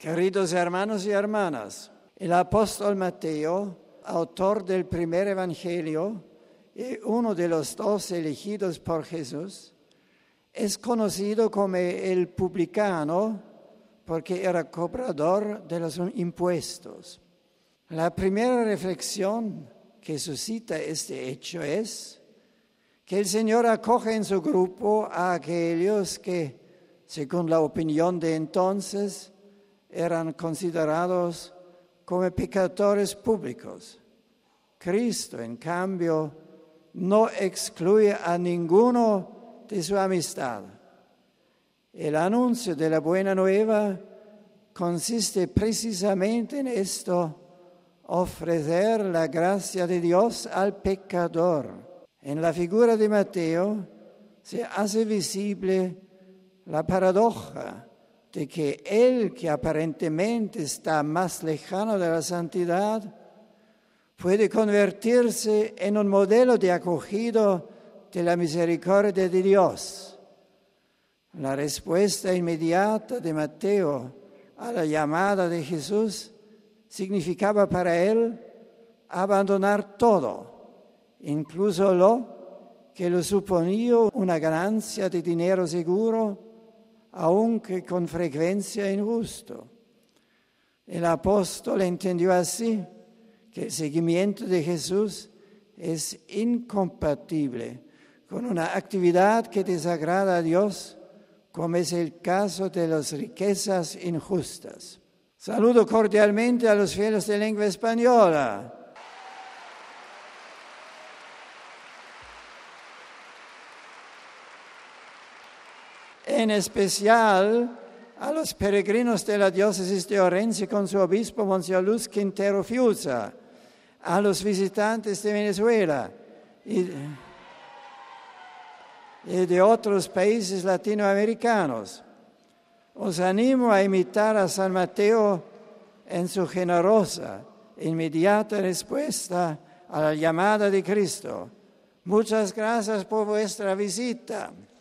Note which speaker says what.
Speaker 1: Queridos hermanos y hermanas, el apóstol Mateo, autor del primer evangelio y uno de los 12 elegidos por Jesús, es conocido como el publicano porque era cobrador de los impuestos. La primera reflexión que suscita este hecho es que el Señor acoge en su grupo a aquellos que, según la opinión de entonces, eran considerados como pecadores públicos. Cristo, en cambio, no excluye a ninguno de su amistad. El anuncio de la buena nueva consiste precisamente en esto: ofrecer la gracia de Dios al pecador. En la figura de Mateo se hace visible la paradoja de que él, que aparentemente está más lejano de la santidad, puede convertirse en un modelo de acogido de la misericordia de Dios. La respuesta inmediata de Mateo a la llamada de Jesús significaba para él abandonar todo, incluso lo que lo suponía una ganancia de dinero seguro, aunque con frecuencia injusto. El apóstol entendió así que el seguimiento de Jesús es incompatible con una actividad que desagrada a Dios, como es el caso de las riquezas injustas. Saludo cordialmente a los fieles de lengua española. En especial a los peregrinos de la diócesis de Orense con su obispo Monseñor Luz Quintero Fiuza, a los visitantes de Venezuela y de otros países latinoamericanos. Os animo a imitar a San Mateo en su generosa e inmediata respuesta a la llamada de Cristo. Muchas gracias por vuestra visita.